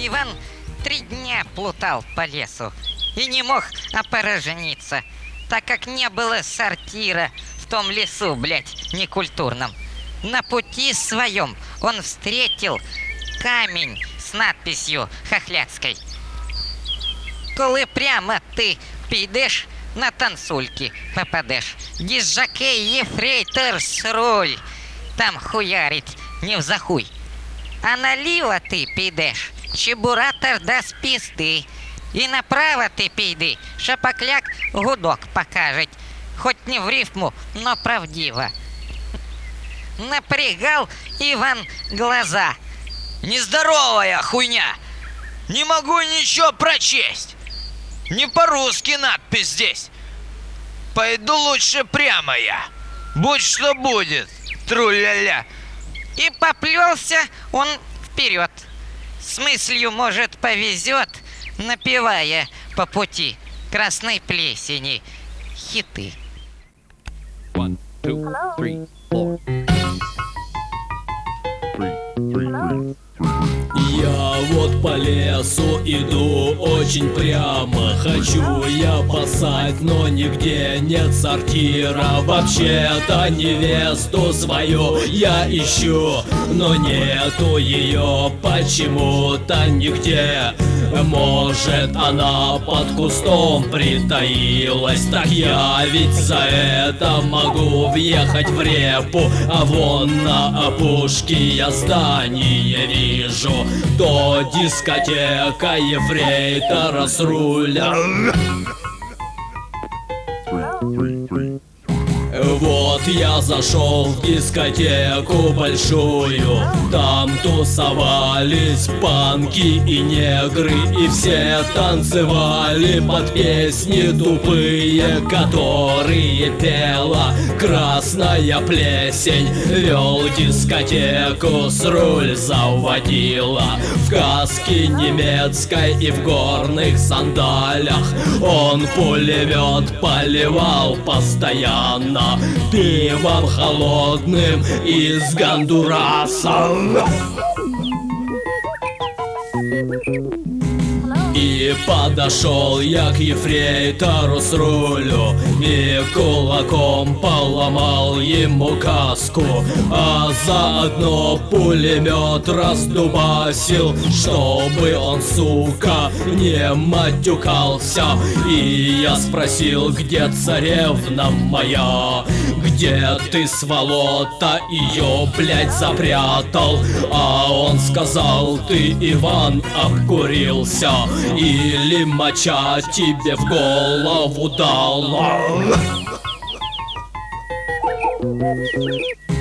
Иван 3 дня плутал по лесу и не мог опорожниться, так как не было сортира в том лесу, блядь, некультурном. На пути своем он встретил камень с надписью хохляцкой. Коли прямо ты підеш, на танцульки попадешь. Дизжокей ефрейтор с руль там хуярить не взахуй. А наліво ти підеш, чебуратор дасть пізди. І направо ти піди, шапокляк гудок покажет. Хоть не в рифму, но правдиво. Напрягал Иван глаза. Нездоровая хуйня! Не могу ничего прочесть! Не по-русски надпись здесь! Пойду лучше прямо я! Будь что будет! Тру-ля-ля! И поплелся он вперед. С мыслью, может, повезет, напевая по пути красной плесени хиты. 1, 2, 3, 4. Я вот по лесу иду очень прямо. Хочу я пасать, но нигде нет сортира. Вообще-то невесту свою я ищу, но нету ее почему-то нигде. Может, она под кустом притаилась. Так я ведь за это могу въехать в репу. А вон на опушке я здание вижу. То дискотека ефрейтора с руля. Вот я зашел в дискотеку большую. Там тусовались панки и негры, и все танцевали под песни тупые, которые пела красная плесень. Вел дискотеку с руль заводила в каске немецкой и в горных сандалях. Он пулемет поливал постоянно пивом холодным из Гондураса. И подошел я к ефрейтору с рулю и кулаком поломал ему каску, а заодно пулемет раздубасил, чтобы он, сука, не матюкался. И я спросил, где царевна моя, где ты, сволота, ее, блядь, запрятал? А он сказал: ты, Иван, обкурился, или моча тебе в голову дала.